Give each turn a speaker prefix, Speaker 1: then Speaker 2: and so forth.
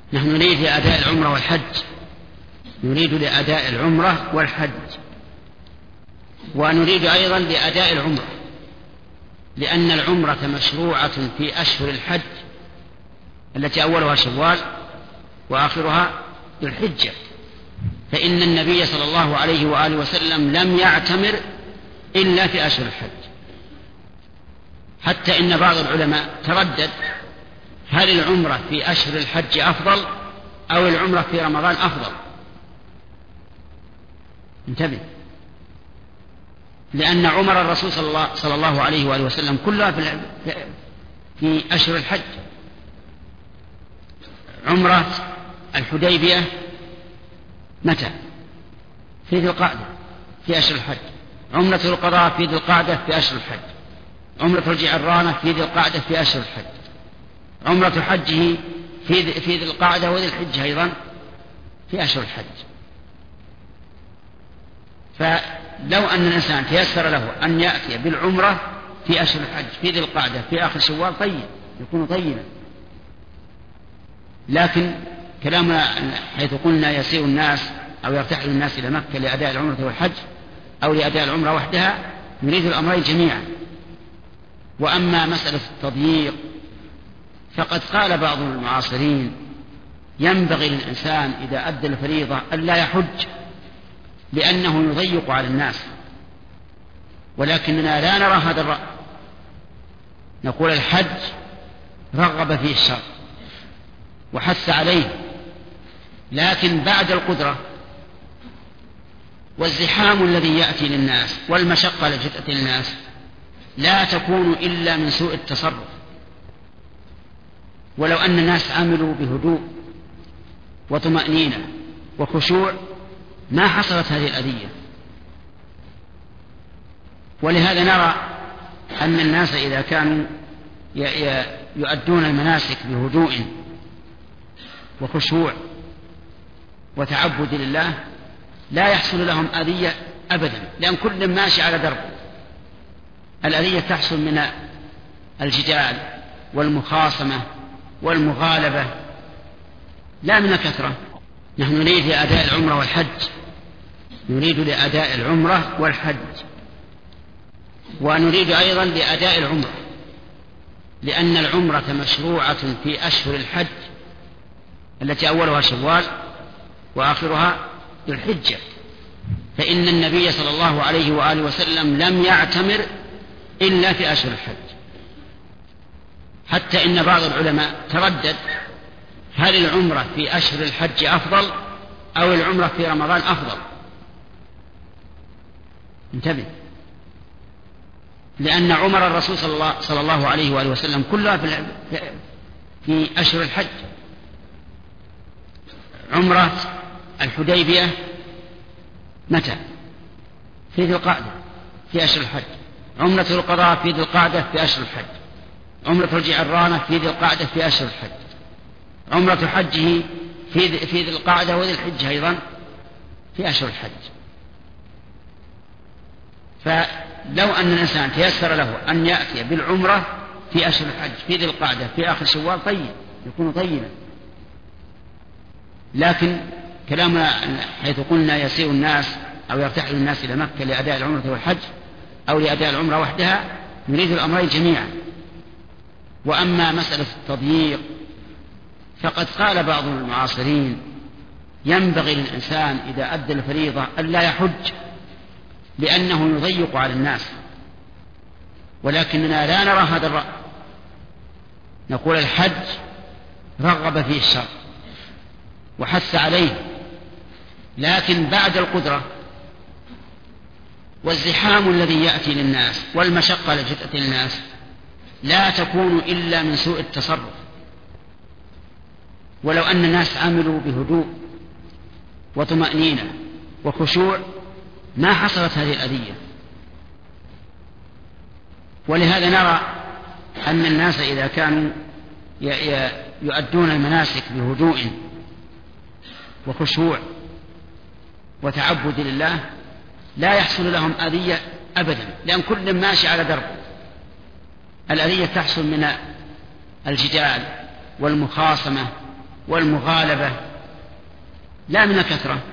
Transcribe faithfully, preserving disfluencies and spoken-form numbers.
Speaker 1: نحن نريد لأداء العمرة والحج نريد لأداء العمرة والحج ونريد أيضا لأداء العمرة، لأن العمرة مشروعة في أشهر الحج التي أولها شوال وآخرها ذو الحجة، فإن النبي صلى الله عليه وآله وسلم لم يعتمر إلا في أشهر الحج، حتى إن بعض العلماء تردد هل العمرة في أشهر الحج أفضل أو العمرة في رمضان أفضل. انتبه، لأن عمر الرسول صلى الله, صلى الله عليه وآله وسلم كلها في أشهر الحج. عمرة الحديبية متى؟ في ذي القعدة في أشهر الحج. عمرة القضاء في ذي القعدة في أشهر الحج. عمرة الجعرانة في ذي القعدة في أشهر الحج. عمرة حجه في في ذي القعدة وذي الحجة أيضا في أشهر الحج. فلو أن الإنسان تيسر له أن يأتي بالعمرة في أشهر الحج في ذي القعدة في آخر شوال طيب، يكون طيبا. لكن كلامنا حيث قلنا يسير الناس أو يرتحل الناس إلى مكة لأداء العمرة والحج أو لأداء العمرة وحدها، نريد الأمرين جميعا. وأما مسألة التضييق فقد قال بعض المعاصرين ينبغي للإنسان إذا أدى الفريضة ألا يحج لأنه يضيق على الناس، ولكننا لا نرى هذا الرأي. نقول الحج رغب فيه الشرع وحث عليه، لكن بعد القدرة والزحام الذي يأتي للناس والمشقة التي تأتي للناس لا تكون إلا من سوء التصرف. ولو أن الناس عملوا بهدوء وطمأنينة وخشوع ما حصلت هذه الأذية. ولهذا نرى أن الناس إذا كانوا يؤدون المناسك بهدوء وخشوع وتعبد لله لا يحصل لهم أذية أبدا، لأن كل ماشي على درب. الأذية تحصل من الجدال والمخاصمة والمغالبة لا من الكثرة. نحن نريد لأداء العمرة والحج نريد لأداء العمرة والحج ونريد أيضا لأداء العمرة، لأن العمرة مشروعة في أشهر الحج التي أولها شوال وآخرها ذو الحجة، فإن النبي صلى الله عليه وآله وسلم لم يعتمر إلا في أشهر الحج، حتى إن بعض العلماء تردد هل العمرة في أشهر الحج أفضل أو العمرة في رمضان أفضل. انتبه، لأن عمر الرسول صلى الله, صلى الله عليه وآله وسلم كلها في, في أشهر الحج. عمرة الحديبية متى؟ في ذي القعدة في أشهر الحج. عمرة القضاء في ذي القعدة في أشهر الحج. عمرة الجعرانة في ذي القعدة في أشهر الحج. عمرة حجه في في ذي القعدة وذي الحجة أيضا في أشهر الحج. فلو أن الإنسان تيسر له أن يأتي بالعمرة في أشهر الحج في ذي القعدة في آخر شوال طيب، يكون طيبا. لكن كلامنا حيث قلنا يسير الناس أو يرتحل الناس إلى مكة لأداء العمرة والحج أو لأداء العمرة وحدها، نريد الأمرين جميعا. وأما مسألة التضييق فقد قال بعض المعاصرين ينبغي للإنسان إذا أدى الفريضة ألا يحج لأنه يضيق على الناس، ولكننا لا نرى هذا الرأي. نقول الحج رغب فيه الشرع وحث عليه، لكن بعد القدرة والزحام الذي يأتي للناس والمشقة التي تأتي للناس لا تكون إلا من سوء التصرف. ولو أن الناس عملوا بهدوء وطمأنينة وخشوع ما حصلت هذه الأذية. ولهذا نرى أن الناس إذا كانوا يؤدون المناسك بهدوء وخشوع وتعبد لله لا يحصل لهم أذية أبدا، لأن كل ماشي على درب. الأذية تحصل من الجدال والمخاصمة والمغالبة لا من الكثرة